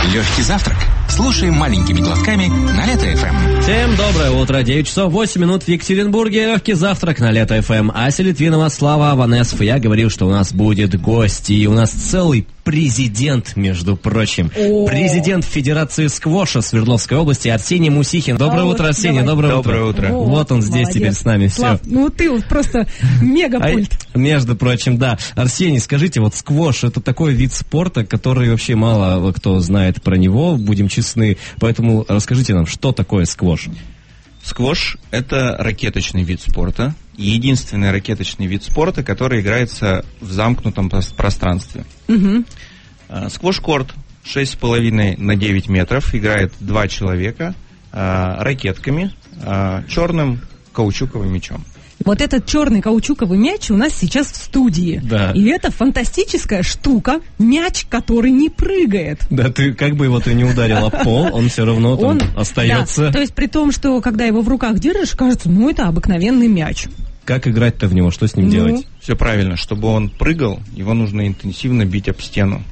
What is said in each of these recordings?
Легкий завтрак. Слушаем маленькими глотками на Лето-ФМ. Всем доброе утро. 9 часов 8 минут в Екатеринбурге. Легкий завтрак на Лето-ФМ. Ася Литвинова, Слава Аванесов. И я говорил, что у нас будет гость. И у нас целый президент, между прочим. Президент Федерации сквоша Свердловской области Арсений Мусихин. Доброе утро, Арсений. Доброе утро. Вот он здесь теперь с нами. Слав, все. Ты вот просто мегапульт. Между прочим, да. Арсений, скажите, вот сквош — это такой вид спорта, который вообще мало кто знает про него, будем честны. Поэтому расскажите нам, что такое сквош? Сквош – это ракеточный вид спорта. Единственный ракеточный вид спорта, который играется в замкнутом пространстве. Угу. Сквош-корт 6,5 на 9 метров. Играет 2 человека ракетками, черным каучуковым мячом. Вот этот черный каучуковый мяч у нас сейчас в студии. Да. И это фантастическая штука, мяч, который не прыгает. Да, ты как бы его ты не ударил об пол, он все равно там остается. Да, то есть при том, что когда его в руках держишь, кажется, это обыкновенный мяч. Как играть-то в него? Что с ним делать? Все правильно. Чтобы он прыгал, его нужно интенсивно бить об стену.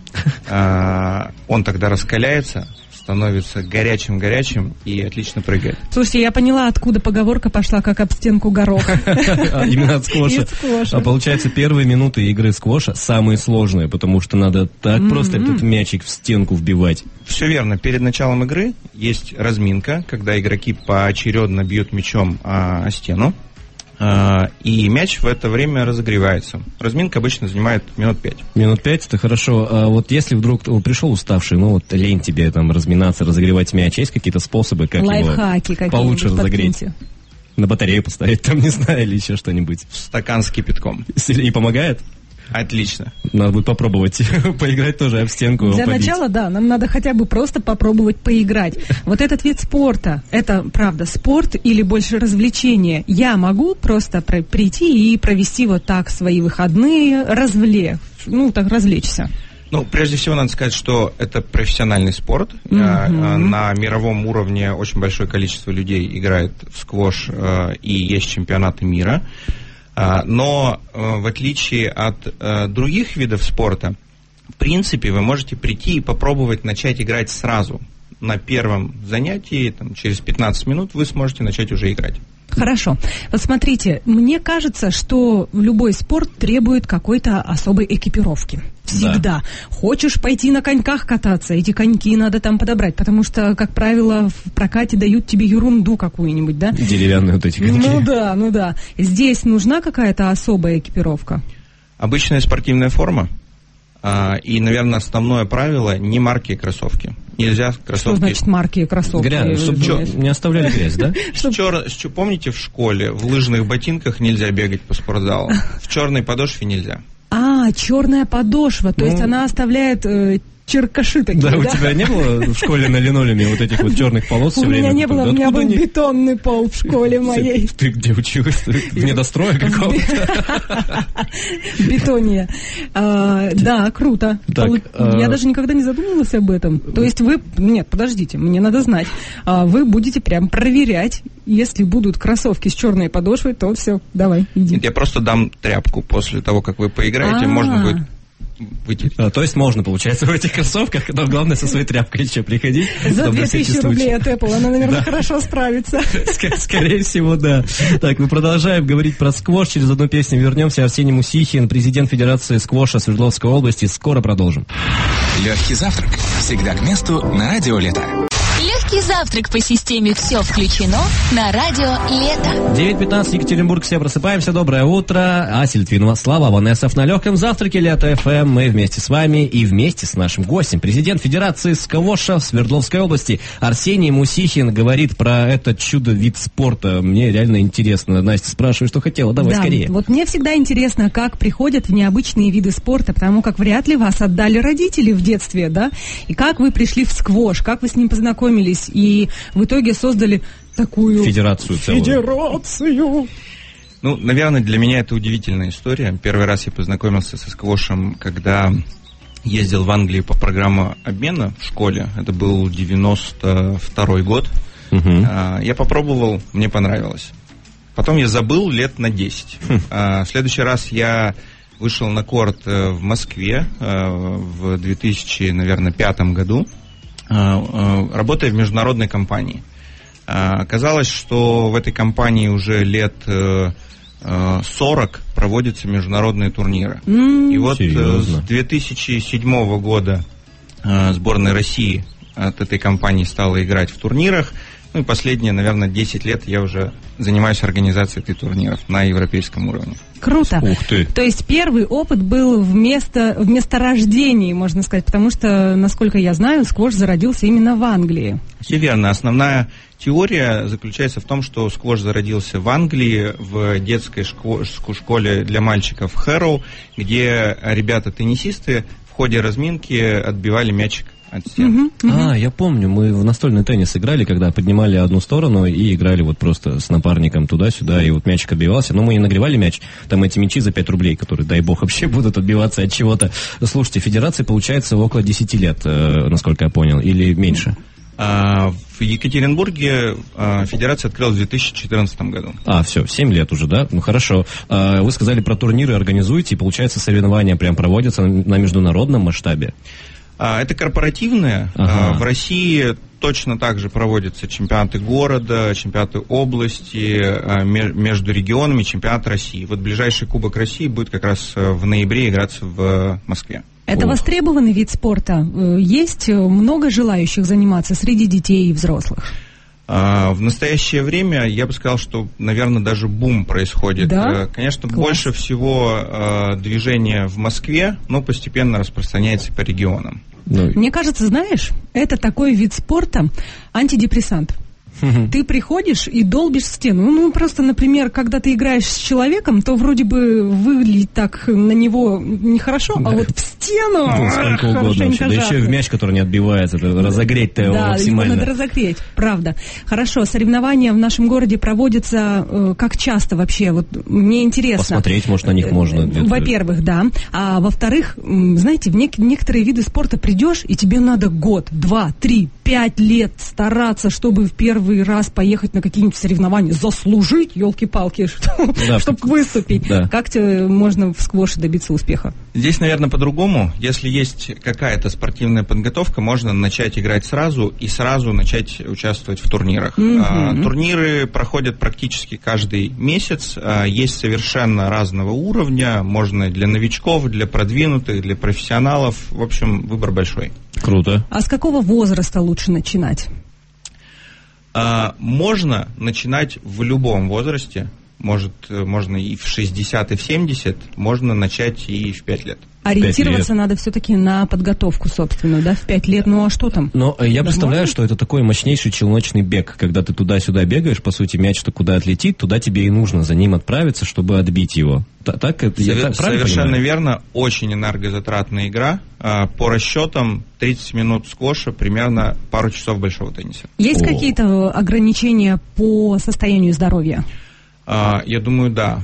Он тогда раскаляется, становится горячим и отлично прыгает. Слушайте, я поняла, откуда поговорка пошла, как об стенку горох. Именно от сквоша. А получается, первые минуты игры сквоша самые сложные, потому что надо так просто этот мячик в стенку вбивать. Все верно. Перед началом игры есть разминка, когда игроки поочередно бьют мячом о стену. И мяч в это время разогревается. Разминка обычно занимает минут 5. Минут 5, это хорошо. А вот если вдруг пришел уставший, лень тебе там разминаться, разогревать мяч, есть какие-то способы, как лайфхаки его получше разогреть? На батарею поставить, там, не знаю, или еще что-нибудь. Стакан с кипятком. И помогает? Отлично. Надо будет попробовать поиграть тоже об стенку. Для начала, да, нам надо хотя бы просто попробовать поиграть. Вот этот вид спорта, это, правда, спорт или больше развлечение? Я могу просто прийти и провести вот так свои выходные, развлечься? Прежде всего, надо сказать, что это профессиональный спорт. На мировом уровне очень большое количество людей играет в сквош, и есть чемпионаты мира. Но в отличие от других видов спорта, в принципе, вы можете прийти и попробовать начать играть сразу. На первом занятии, через 15 минут, вы сможете начать уже играть. Хорошо. Вот смотрите, мне кажется, что любой спорт требует какой-то особой экипировки. Всегда. Да. Хочешь пойти на коньках кататься, эти коньки надо там подобрать, потому что, как правило, в прокате дают тебе ерунду какую-нибудь, да? Деревянные вот эти коньки. Ну да. Здесь нужна какая-то особая экипировка? Обычная спортивная форма. И, наверное, основное правило – не марки и кроссовки. Нельзя кроссовки... Что значит марки и кроссовки? Чтобы не оставляли грязь, да? Помните, в школе в лыжных ботинках нельзя бегать по спортзалу? В черной подошве нельзя. Черная подошва, то есть она оставляет... черкаши такие, да? У тебя не было в школе на линолеуме вот этих вот черных полос все время? У меня не было, у меня был бетонный пол в школе моей. Ты где училась? В недострое какого-то? Бетония. Да, круто. Я даже никогда не задумывалась об этом. То есть вы... Нет, подождите, мне надо знать. Вы будете прям проверять, если будут кроссовки с черной подошвой, то все, давай, иди. Я просто дам тряпку после того, как вы поиграете, можно будет... вытереть. То есть можно, получается, в этих кроссовках, но главное со своей тряпкой еще приходить. За 2000 рублей от Apple она, наверное, хорошо справится. Скорее всего, да. Так, мы продолжаем говорить про сквош. Через одну песню вернемся. Арсений Мусихин, президент Федерации сквоша Свердловской области. Скоро продолжим. Легкий завтрак. Всегда к месту на радио Лето. Легкий завтрак по системе «Все включено» на радио «Лето». 9:15, Екатеринбург, все просыпаемся. Доброе утро. Ася Литвинова, Слава Аванесов на легком завтраке Лето-ФМ. Мы вместе с вами и вместе с нашим гостем. Президент Федерации сквоша Свердловской области Арсений Мусихин говорит про этот чудо-вид спорта. Мне реально интересно. Настя, спрашиваю, что хотела. Давай скорее. Вот мне всегда интересно, как приходят в необычные виды спорта, потому как вряд ли вас отдали родители в детстве, да? И как вы пришли в сквош, как вы с ним познакомились и в итоге создали такую... Федерацию целую. Федерацию! Наверное, для меня это удивительная история. Первый раз я познакомился со сквошем, когда ездил в Англию по программе обмена в школе. Это был 92-й год. Я попробовал, мне понравилось. Потом я забыл лет на 10. В следующий раз я вышел на корт в Москве в 2005 году. работая в международной компании. Оказалось, что в этой компании уже лет 40 проводятся международные турниры. И вот с 2007 года сборная России от этой компании стала играть в турнирах. Ну и последние, наверное, 10 лет я уже занимаюсь организацией этих турниров на европейском уровне. Круто. Ух ты. То есть первый опыт был в месторождении, можно сказать, потому что, насколько я знаю, сквош зародился именно в Англии. Все верно. Основная теория заключается в том, что сквош зародился в Англии, в детской школе для мальчиков Хэроу, где ребята-теннисисты в ходе разминки отбивали мячик от стен. Я помню, мы в настольный теннис играли, когда поднимали одну сторону и играли вот просто с напарником туда-сюда, и вот мячик отбивался. Но мы не нагревали мяч, там эти мячи за 5 рублей, которые, дай бог, вообще будут отбиваться от чего-то. Слушайте, федерации, получается, около 10 лет, насколько я понял, или меньше? В Екатеринбурге федерация открылась в 2014 году. Все, 7 лет уже, да? Ну, хорошо. Вы сказали про турниры организуете, и, получается, соревнования прям проводятся на международном масштабе? Это корпоративное. В России точно так же проводятся чемпионаты города, чемпионаты области, между регионами чемпионат России. Вот ближайший Кубок России будет как раз в ноябре играться в Москве. Это востребованный вид спорта. Есть много желающих заниматься среди детей и взрослых? В настоящее время я бы сказал, что, наверное, даже бум происходит. Да? Конечно, Класс. больше всего движения в Москве, но постепенно распространяется по регионам. Мне кажется, знаешь, это такой вид спорта, антидепрессант. Ты приходишь и долбишь стену. Ну, просто, например, когда ты играешь с человеком, то вроде бы выглядит так на него нехорошо, а вот в стену сколько угодно вообще. Да еще и в мяч, который не отбивается, разогреть-то его максимально. Да, его надо разогреть, правда. Хорошо, соревнования в нашем городе проводятся как часто вообще? Вот мне интересно. Посмотреть, может, на них можно где-то. Во-первых, да. А во-вторых, знаете, в некоторые виды спорта придешь, и тебе надо год, 2, 3, 5 лет стараться, чтобы в первый раз поехать на какие-нибудь соревнования, заслужить, елки-палки, чтобы выступить. Да. Как тебе можно в сквоше добиться успеха? Здесь, наверное, по-другому. Если есть какая-то спортивная подготовка, можно начать играть сразу и сразу начать участвовать в турнирах. Турниры проходят практически каждый месяц. Есть совершенно разного уровня. Можно для новичков, для продвинутых, для профессионалов. В общем, выбор большой. Круто. А с какого возраста лучше начинать? Можно начинать в любом возрасте. Можно и в 60, и в 70. Можно начать и в 5 лет. Ориентироваться надо все-таки на подготовку собственную, да, в 5 лет. Ну, а что там? Но я представляю, что это такой мощнейший челночный бег, когда ты туда-сюда бегаешь, по сути, мяч-то куда отлетит, туда тебе и нужно за ним отправиться, чтобы отбить его. Так, совершенно верно. Очень энергозатратная игра. По расчетам 30 минут сквоша, примерно пару часов большого тенниса. Есть какие-то ограничения по состоянию здоровья? Я думаю, да.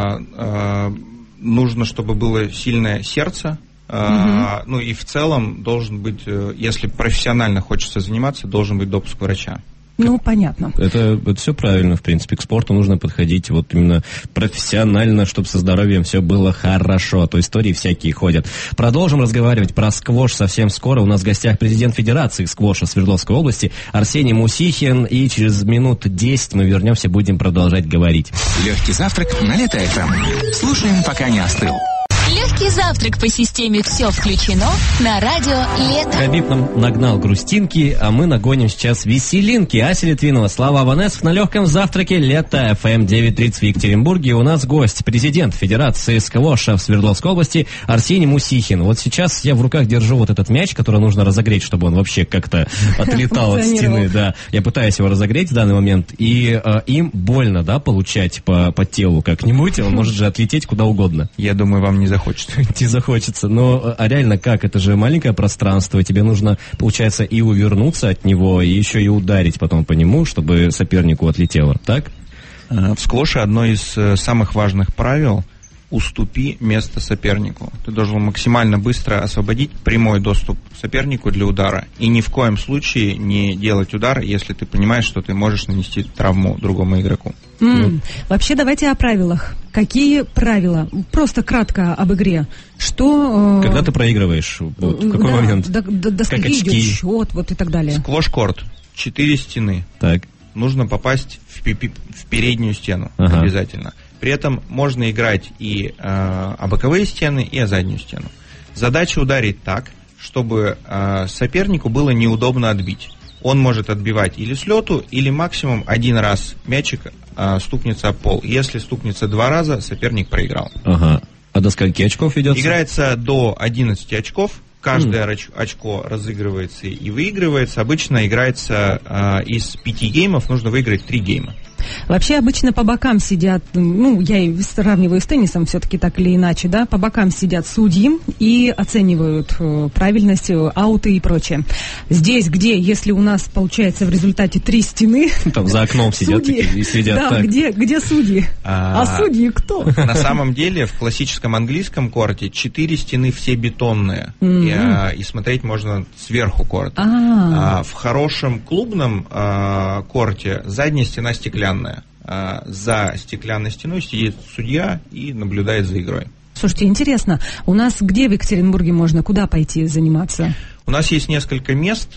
Нужно, чтобы было сильное сердце. Ну и в целом должен быть, если профессионально хочется заниматься, должен быть допуск врача. Ну, понятно. Это все правильно, в принципе. К спорту нужно подходить вот именно профессионально, чтобы со здоровьем все было хорошо. А то истории всякие ходят. Продолжим разговаривать про сквош совсем скоро. У нас в гостях президент Федерации сквоша Свердловской области Арсений Мусихин. И через минут 10 мы вернемся, будем продолжать говорить. Легкий завтрак на Лето-ФМ. Слушаем, пока не остыл. Легкий завтрак по системе «Все включено» на радио «Лето». Хабиб нам нагнал грустинки, а мы нагоним сейчас веселинки. Ася Литвинова, Слава Аванесов на легком завтраке «Лето» ФМ 9:30 в Екатеринбурге. У нас гость, президент Федерации сквоша в Свердловской области Арсений Мусихин. Вот сейчас я в руках держу вот этот мяч, который нужно разогреть, чтобы он вообще как-то отлетал от стены. Да. Я пытаюсь его разогреть в данный момент, и им больно, да, получать по телу как-нибудь. Он может же отлететь куда угодно. Я думаю, вам не захочется. Не захочется. Но реально как? Это же маленькое пространство. Тебе нужно, получается, и увернуться от него, и еще и ударить потом по нему, чтобы сопернику отлетело. Так? В сквоше одно из самых важных правил уступи место сопернику. Ты должен максимально быстро освободить прямой доступ сопернику для удара. И ни в коем случае не делать удар, если ты понимаешь, что ты можешь нанести травму другому игроку. Вообще, давайте о правилах. Какие правила? Просто кратко об игре. Что... Когда ты проигрываешь? Вот, в какой момент? До скольки идет счет, вот и так далее. Сквош-корт. 4 стены. Так. Нужно попасть в переднюю стену обязательно. При этом можно играть и о боковые стены, и о заднюю стену. Задача ударить так, чтобы сопернику было неудобно отбить. Он может отбивать или с лету, или максимум один раз мячик стукнется об пол. Если стукнется 2 раза, соперник проиграл. Ага. А до скольки очков ведется? Играется до 11 очков. Каждое очко разыгрывается и выигрывается. Обычно играется из 5 геймов, нужно выиграть 3 гейма. Вообще обычно по бокам сидят, ну, я и сравниваю с теннисом все-таки так или иначе, да, по бокам сидят судьи и оценивают правильность, ауты и прочее. Здесь, где, если у нас получается в результате 3 стены... Там за окном сидят и следят. Да, так. Где судьи? А судьи кто? На самом деле в классическом английском корте 4 стены все бетонные, и смотреть можно сверху корта. В хорошем клубном корте задняя стена стеклянная. За стеклянной стеной сидит судья и наблюдает за игрой. Слушайте, интересно, у нас где в Екатеринбурге можно, куда пойти заниматься? У нас есть несколько мест,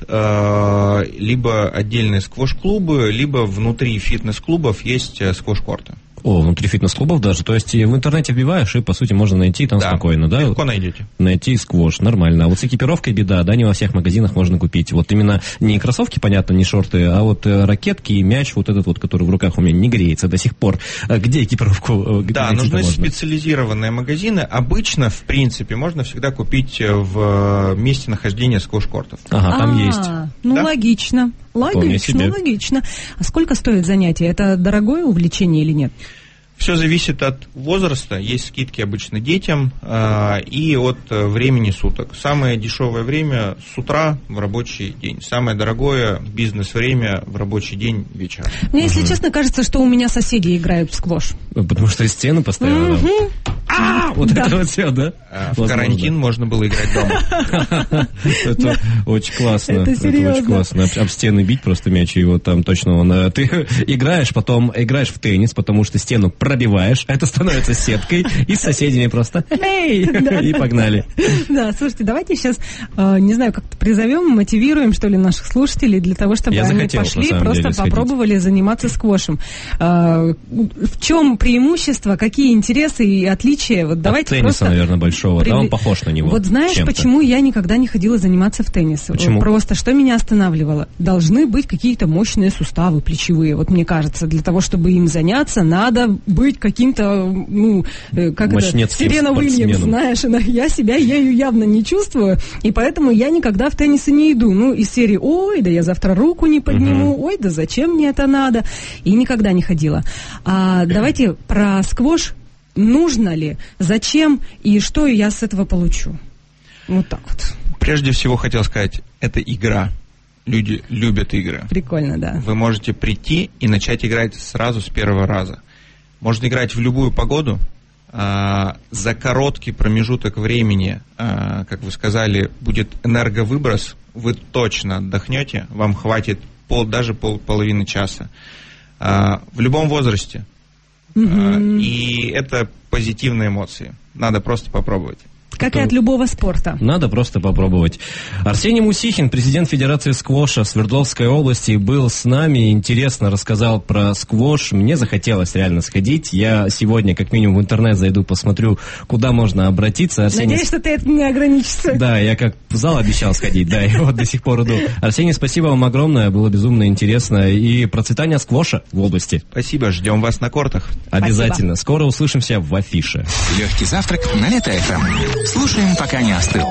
либо отдельные сквош-клубы, либо внутри фитнес-клубов есть сквош-корты. О, внутри фитнес-клубов даже. То есть в интернете вбиваешь, и, по сути, можно найти там спокойно, да? Легко найдете. Найти сквош, нормально. А вот с экипировкой беда, да, не во всех магазинах можно купить. Вот именно не кроссовки, понятно, не шорты, а вот ракетки и мяч, вот этот вот, который в руках у меня не греется до сих пор. Где экипировку? Да, нужны специализированные магазины. Обычно, в принципе, можно всегда купить в месте нахождения сквош-кортов. Ага, там есть. Ну, да? Логично. Логично. А сколько стоит занятие? Это дорогое увлечение или нет? Все зависит от возраста. Есть скидки обычно детям и от времени суток. Самое дешевое время с утра в рабочий день. Самое дорогое бизнес-время в рабочий день вечером. Мне, если честно, кажется, что у меня соседи играют в сквош. Потому что стены постоянно. Вот это вот все, да? В карантин можно было играть дома. Это очень классно. Это серьезно. Очень классно. Об стены бить просто мяч, и вот там точно он... Ты играешь, потом играешь в теннис, потому что стену пробиваешь, это становится сеткой, и с соседями просто «Эй!» и погнали. Да, слушайте, давайте сейчас, не знаю, как-то призовем, мотивируем, что ли, наших слушателей для того, чтобы они пошли, просто попробовали заниматься сквошем. В чем преимущество, какие интересы и отличия? Вот давайте от тенниса, наверное, большого, да, он похож на него. Вот знаешь, чем-то. Почему я никогда не ходила заниматься в теннис? Почему? Просто что меня останавливало? Должны быть какие-то мощные суставы плечевые, вот мне кажется, для того, чтобы им заняться, надо быть каким-то, ну, как это, Серена Уильямс, знаешь, я себя ею явно не чувствую, и поэтому я никогда в теннис и не иду. Ну, из серии «Ой, да я завтра руку не подниму», «Ой, да зачем мне это надо?» И никогда не ходила. Давайте про сквош. Нужно ли, зачем и что я с этого получу? Вот так вот. Прежде всего хотел сказать, это игра. Люди любят игры. Прикольно, да. Вы можете прийти и начать играть сразу с первого раза. Можно играть в любую погоду. За короткий промежуток времени, как вы сказали, будет энерговыброс. Вы точно отдохнете, вам хватит даже половины часа. В любом возрасте. И это позитивные эмоции. Надо просто попробовать. Как и от любого спорта. Надо просто попробовать. Арсений Мусихин, президент Федерации сквоша Свердловской области, был с нами, интересно рассказал про сквош. Мне захотелось реально сходить. Я сегодня, как минимум, в интернет зайду, посмотрю, куда можно обратиться. Арсений... Надеюсь, что ты это не ограничишься. Да, я как в зал обещал сходить, да, и вот до сих пор иду. Арсений, спасибо вам огромное, было безумно интересно. И процветание сквоша в области. Спасибо, ждем вас на кортах. Обязательно. Скоро услышимся в афише. Легкий завтрак на Лето ФМ. Слушаем, пока не остыл.